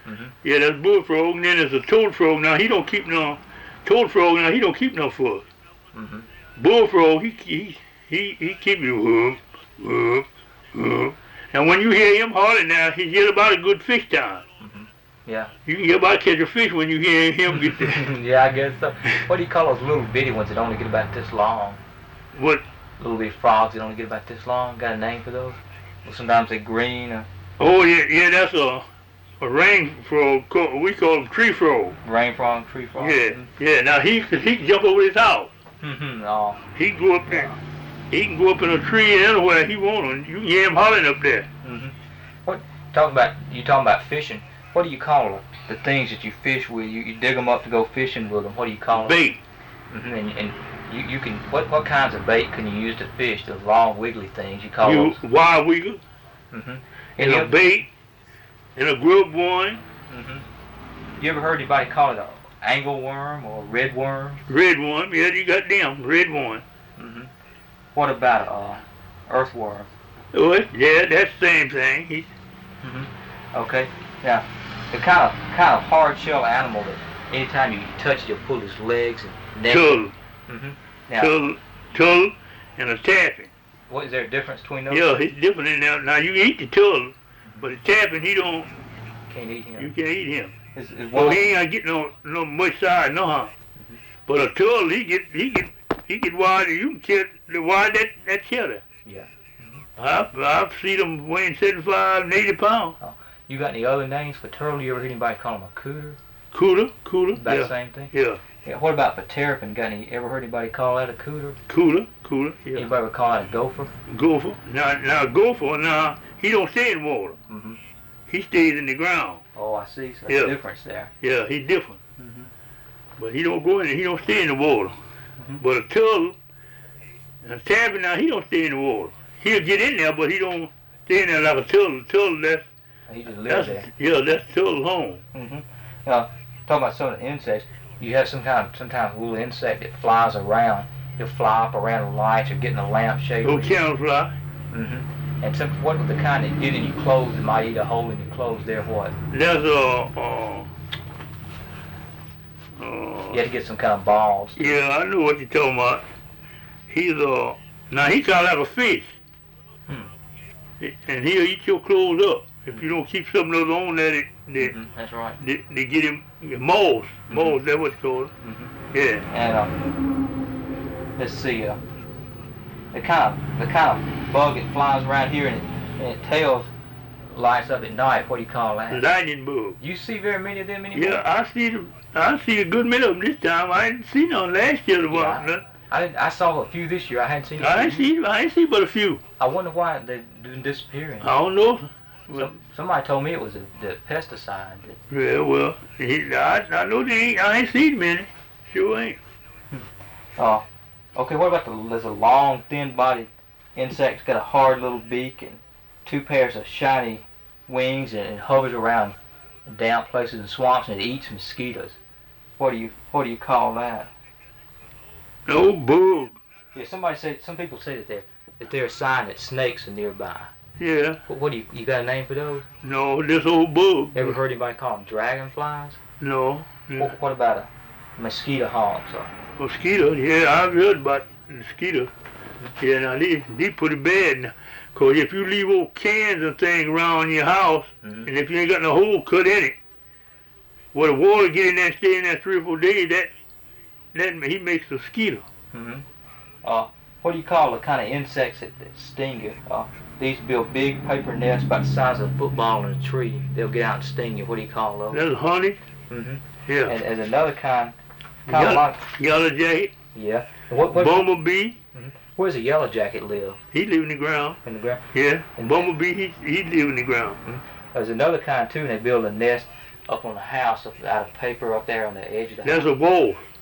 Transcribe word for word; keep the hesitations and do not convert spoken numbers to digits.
Mm-hmm. Yeah, that's bullfrog. And then there's a toad frog. Now he don't keep no toad frog. Now he don't keep no foot. Mm-hmm. Bullfrog, he he he he keep you whoop whoop whoop. And when you hear him holler now, he's just about a good fish time. Mm-hmm. Yeah. You can just about catch a fish when you hear him get there. Yeah, I guess so. What do you call those little bitty ones that only get about this long? What? Little bitty frogs that only get about this long. Got a name for those? Well, sometimes they're green or... Oh yeah, yeah, that's a a rain frog. We call them tree frog. Rain frog, tree frog. Yeah, Mm-hmm. yeah. Now he he can jump over his house. Mm-hmm. Oh. He can go up there. He can go up in a tree anywhere he wants. You can hear him hollering up there. Mm-hmm. What? Talking about you talking about fishing. What do you call it? The things that you fish with? You, you dig them up to go fishing with them. What do you call them? Bait. Mm-hmm. And, and you you can what what kinds of bait can you use to fish? Those long wiggly things you call You those. wild wiggle. Mm-hmm. And a bait. And a grub one. Mm-hmm. You ever heard anybody call it a angleworm or red worm? Red one. Yeah, you got them. Red one. Mm-hmm. What about a uh, earthworm? Oh, yeah, that's the same thing. He, Mm-hmm. Okay. Now, the kind of kind of hard shell animal that anytime you touch it, you'll pull his legs and neck. turtle. Mm-hmm. Now, Turtle. Turtle and a taffy. what is there a difference between those? Yeah, it's different in there. Now you eat the turtle, but the taffy, he don't. Can't eat him. You can't eat him. Is, is Well, one he ain't gonna get no no much size, no huh? Mm-hmm. But a turtle, he get he get he get wide. You can kill the wide that that cheddar. Yeah. I've I've seen them weighing seventy-five and eighty pounds. You got any other names for turtle? You ever heard anybody call them a cooter? Cooler, cooler. About Yeah, the same thing. yeah. Yeah. What about for terrapin? Got any? Ever heard anybody call that a cooter? Cooler, cooler. Yeah. Anybody would call that a gopher? Gopher. Now now gopher. Now he don't stay in water. Mm-hmm. He stays in the ground. Oh, I see. So there's Yeah. a difference there. Yeah, he's different. Mm-hmm. But he don't go in. He don't stay in the water. Mm-hmm. But a turtle, and a taffy now he don't stay in the water. He'll get in there, but he don't stay in there like a turtle. Turtle, that's He just lives that's there. yeah, that's turtle home. Mm-hmm. Now, talking about some of the insects, you have some kind of sometimes a little insect that flies around. He'll fly up around the lights or get in a lampshade. No camouflage. Mm-hmm. And some, what was the kind that get in your clothes that might eat a hole in your clothes? There, what? There's a uh, uh, You had to get some kind of balls. yeah, I know what you're talking about. He's uh now he kind of like a fish, Hmm. and he'll eat your clothes up if you don't keep some of those on there. They they, Mm-hmm. That's right. they, they get him moles. Moles, that's what it's called. Mm-hmm. Yeah. And uh, let's see, uh, the kind of the kind of bug that flies around here and, it, and its tail lights up at night. What do you call that? Lightning bug. You see very many of them anymore? Yeah, I see them. I see a good many of them this time. I didn't see none last year. Yeah. Yeah. I didn't, I saw a few this year. I hadn't seen. I any. ain't see. I ain't see but a few. I wonder why they're disappearing. I don't know. Well, Some, somebody told me it was a, the pesticide. That, yeah, well, he, I, I know they ain't. I ain't seen many. Sure ain't. uh, okay, what about the there's a long, thin-bodied insect. It's got a hard little beak and two pairs of shiny wings, and it hovers around damp places and swamps, and it eats mosquitoes. What do you what do you call that? No bug. Yeah, somebody said some people say that they're that they're a sign that snakes are nearby. Yeah. What, what do you you got a name for those? No, this old bug. Ever heard anybody call them dragonflies? No. Yeah. What, what about a mosquito hawks? Or, Mosquitoes. Yeah, I've heard about mosquitoes. Yeah, now they they pretty bad now. Cause if you leave old cans and things around your house, mm-hmm. and if you ain't got no hole cut in it, well, the water get in there and stay in there three or four days, that that he makes a mosquito. Mm-hmm. Uh, what do you call the kind of insects that, that sting you? Uh, these build big paper nests about the size of a football in a tree. They'll get out and sting you. What do you call those? That's honey. Mm-hmm. Yeah. And there's another kind. kind Yellow, of like, yellow jacket. yeah. And what, what, Bumblebee. mm-hmm. Where's a yellow jacket live? He live in the ground. In the ground? Yeah. And Bumblebee, he he live in the ground. Mm-hmm. There's another kind too, and they build a nest up on the house up out of paper up there on the edge of the That's house. a wolf.